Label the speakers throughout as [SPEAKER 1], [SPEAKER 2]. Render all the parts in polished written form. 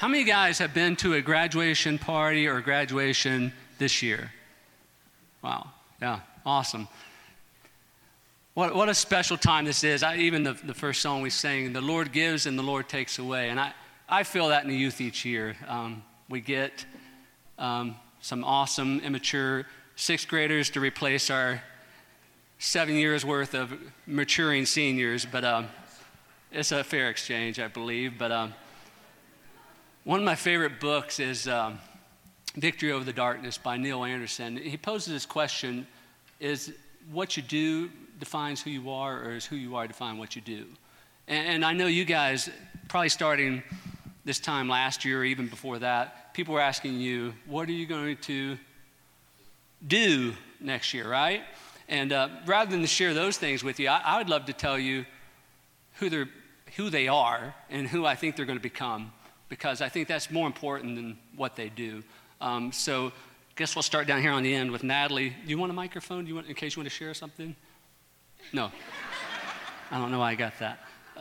[SPEAKER 1] How many guys have been to a graduation party or graduation this year? Wow, yeah, awesome. What a special time this is. Even the first song we sang, the Lord gives and the Lord takes away. And I feel that in the youth each year. We get some awesome, immature sixth graders to replace our 7 years worth of maturing seniors. But it's a fair exchange, I believe. But one of my favorite books is Victory Over the Darkness by Neil Anderson. He poses this question, is what you do defines who you are, or is who you are define what you do? And I know you guys, probably starting this time last year or even before that, people were asking you, what are you going to do next year, right? And rather than to share those things with you, I would love to tell you who they are and who I think they're going to become, because I think that's more important than what they do. So I guess we'll start down here on the end with Natalie. Do you want a microphone? In case you want to share something? No. I don't know why I got that.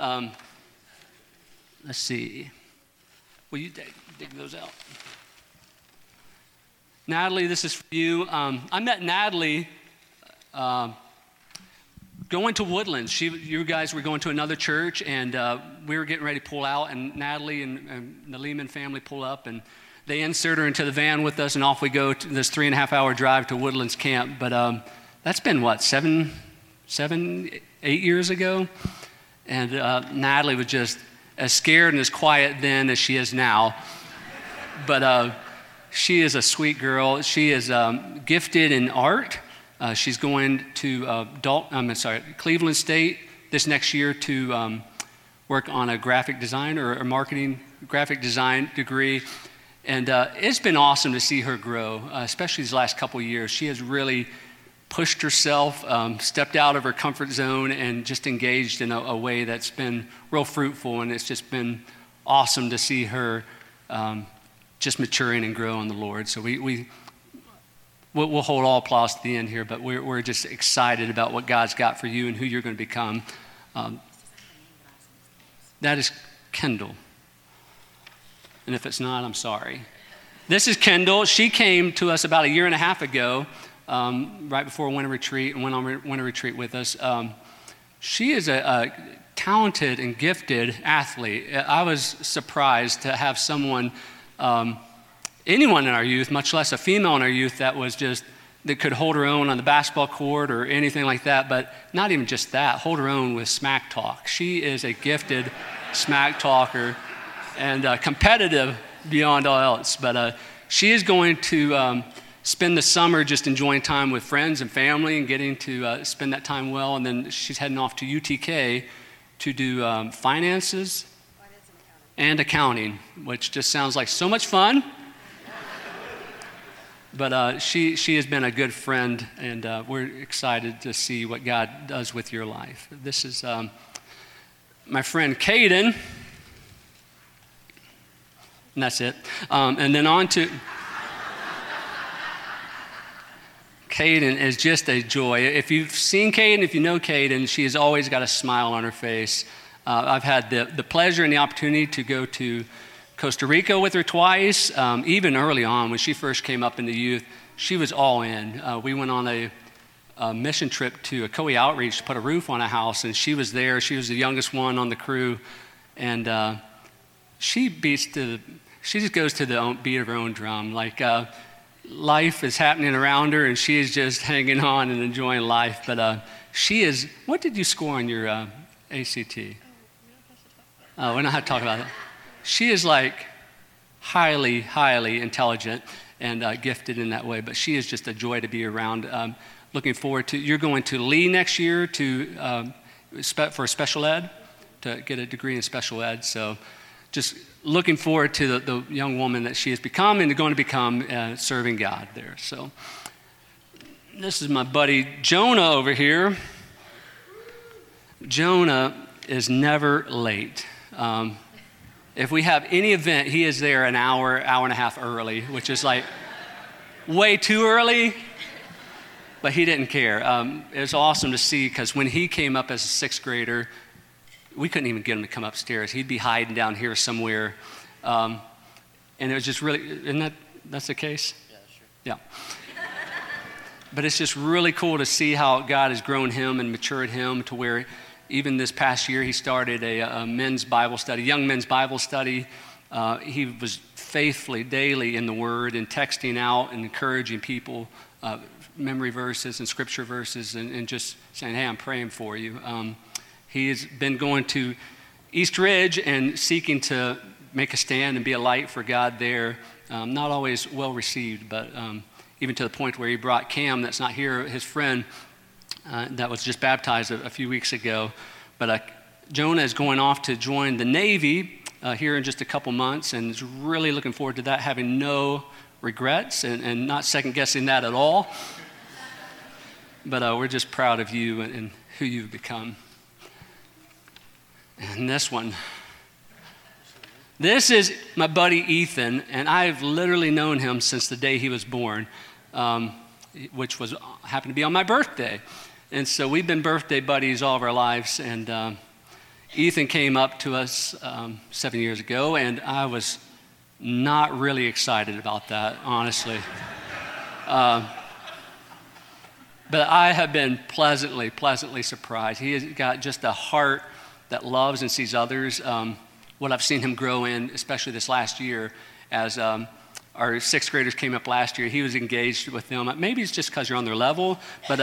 [SPEAKER 1] Let's see. Will you dig those out? Natalie, this is for you. I met Natalie going to Woodlands. You guys were going to another church, and we were getting ready to pull out, and Natalie and the Lehman family pull up, and they insert her into the van with us, and off we go to this 3.5-hour drive to Woodlands Camp. But that's been, what, 7, 8 years ago? And Natalie was just as scared and as quiet then as she is now. But she is a sweet girl. She is gifted in art. She's going to Cleveland State this next year to work on a graphic design or a marketing graphic design degree. And it's been awesome to see her grow, especially these last couple of years. She has really pushed herself, stepped out of her comfort zone, and just engaged in a way that's been real fruitful. And it's just been awesome to see her just maturing and grow in the Lord. So we'll hold all applause to the end here, but we're just excited about what God's got for you and who you're going to become. That is Kendall. And if it's not, I'm sorry. This is Kendall. She came to us about 1.5 years ago, right before winter retreat, and went on winter retreat with us. She is a talented and gifted athlete. I was surprised to have someone, anyone in our youth, much less a female in our youth, that could hold her own on the basketball court or anything like that, but not even just that, hold her own with smack talk. She is a gifted smack talker and competitive beyond all else. But she is going to spend the summer just enjoying time with friends and family and getting to spend that time well. And then she's heading off to UTK to do finances and accounting, which just sounds like so much fun. But she has been a good friend, and we're excited to see what God does with your life. This is my friend Caden. And that's it. And then on to Caden is just a joy. If you've seen Caden, if you know Caden, she has always got a smile on her face. I've had the pleasure and the opportunity to go to Costa Rica with her twice. Even early on, when she first came up in the youth, she was all in. We went on a mission trip to a COE outreach to put a roof on a house, and she was there. She was the youngest one on the crew, and she just goes to the beat of her own drum. Like life is happening around her, and she is just hanging on and enjoying life. But she is. What did you score on your ACT? Oh, we don't have to talk about it. She is like highly, highly intelligent and gifted in that way. But she is just a joy to be around. Looking forward to. You're going to Lee next year for special ed, to get a degree in special ed. So just looking forward to the young woman that she has become and going to become serving God there. So this is my buddy Jonah over here. Jonah is never late. If we have any event, he is there an hour and a half early, which is like way too early, but he didn't care. It was awesome to see, because when he came up as a sixth grader, we couldn't even get him to come upstairs. He'd be hiding down here somewhere. And it was just really, that's the case?
[SPEAKER 2] Yeah, sure.
[SPEAKER 1] Yeah. But it's just really cool to see how God has grown him and matured him to where even this past year he started a men's Bible study, young men's Bible study. He was faithfully daily in the Word and texting out and encouraging people, memory verses and scripture verses, and just saying, hey, I'm praying for you. He has been going to East Ridge and seeking to make a stand and be a light for God there. Not always well received, but even to the point where he brought Cam, that's not here, his friend, that was just baptized a few weeks ago. But Jonah is going off to join the Navy here in just a couple months, and is really looking forward to that, having no regrets and not second-guessing that at all. But we're just proud of you and who you've become. And this one. This is my buddy Ethan, and I've literally known him since the day he was born, which happened to be on my birthday. And so we've been birthday buddies all of our lives. And Ethan came up to us 7 years ago, and I was not really excited about that, honestly. But I have been pleasantly surprised. He has got just a heart that loves and sees others. What I've seen him grow in, especially this last year, as our sixth graders came up last year, he was engaged with them. Maybe it's just because you're on their level, but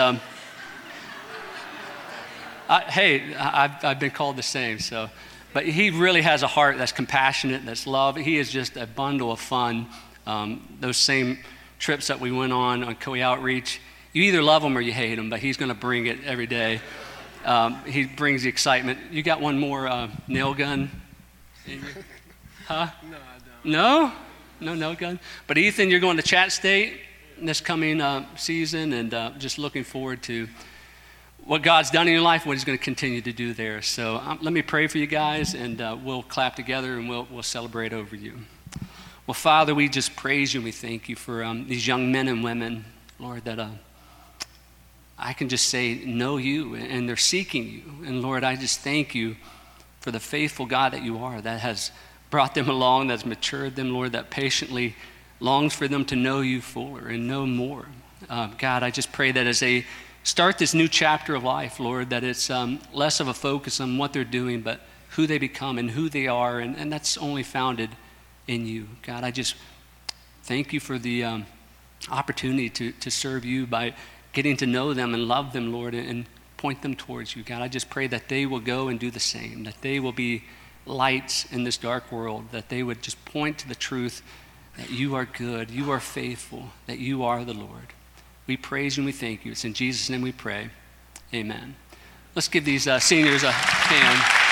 [SPEAKER 1] I've been called the same. So, but he really has a heart that's compassionate, that's love. He is just a bundle of fun. Those same trips that we went on Coe Outreach, you either love him or you hate him, but he's going to bring it every day. He brings the excitement. You got one more nail gun? Huh?
[SPEAKER 2] No, I don't.
[SPEAKER 1] No? No nail gun? But Ethan, you're going to Chat State this coming season, and just looking forward to what God's done in your life, what he's going to continue to do there. So let me pray for you guys, and we'll clap together, and we'll celebrate over you. Well, Father, we just praise you, and we thank you for these young men and women, Lord, that I can just say know you, and they're seeking you. And Lord, I just thank you for the faithful God that you are, that has brought them along, that's matured them, Lord, that patiently longs for them to know you fuller and know more. God, I just pray that as they start this new chapter of life, Lord, that it's less of a focus on what they're doing, but who they become and who they are, and that's only founded in you. God, I just thank you for the opportunity to serve you by getting to know them and love them, Lord, and point them towards you. God, I just pray that they will go and do the same, that they will be lights in this dark world, that they would just point to the truth that you are good, you are faithful, that you are the Lord. We praise you and we thank you. It's in Jesus' name we pray. Amen. Let's give these seniors a hand.